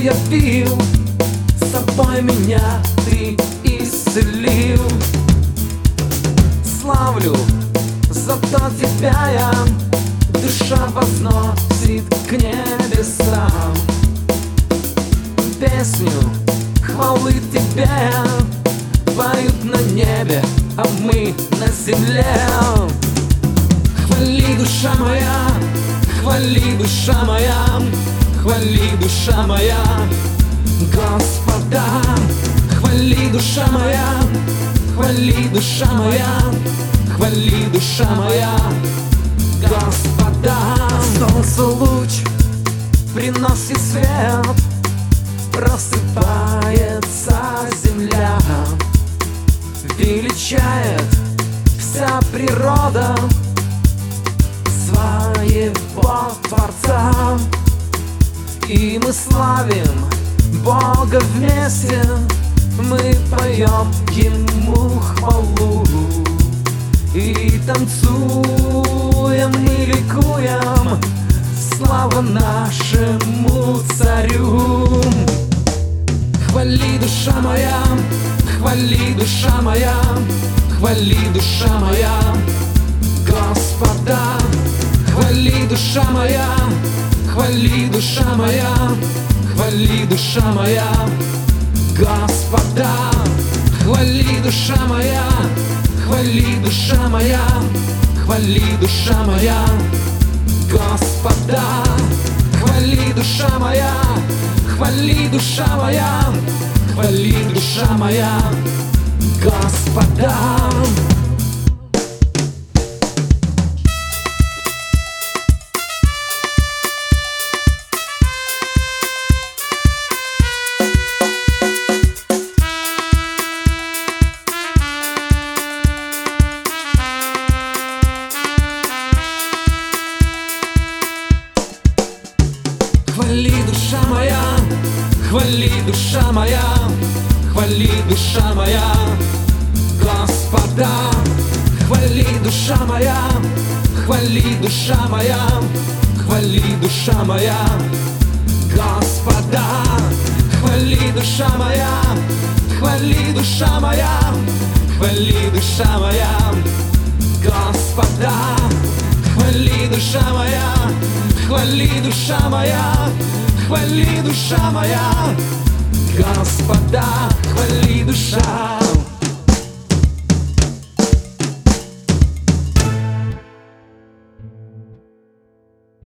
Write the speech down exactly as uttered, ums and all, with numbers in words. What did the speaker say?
явил, собой меня ты исцелил. Славлю за то тебя я, душа возносит к небесам. Песню хвалы тебе поют на небе, а мы на земле. Хвали, душа моя, хвали, душа моя, хвали, душа моя Господа. Хвали, душа моя, хвали, душа моя, хвали, душа моя Господа. Солнце луч приносит свет, просыпается земля, величает вся природа своего Творца. И мы славим Бога вместе, мы поем Ему хвалу. И танцуем, и ликуем, слава нашему Царю. Хвали, душа моя, хвали, душа моя, хвали, душа моя Господа. Хвали, душа моя, хвали, душа моя, хвали, душа моя Господа. Хвали, душа моя, хвали, душа моя, хвали, душа моя Господа. Хвали, душа моя, хвали, душа моя, хвали, душа моя Господа. Хвали, душа моя, хвали, душа моя, хвали, душа моя Господа. Хвали, душа моя, хвали, душа моя, хвали, душа моя Господа. Хвали, душа моя, хвали, душа моя, хвали, душа моя Господа. Хвали, душа моя, хвали, душа моя, хвали, душа моя Господа. Хвали, душа.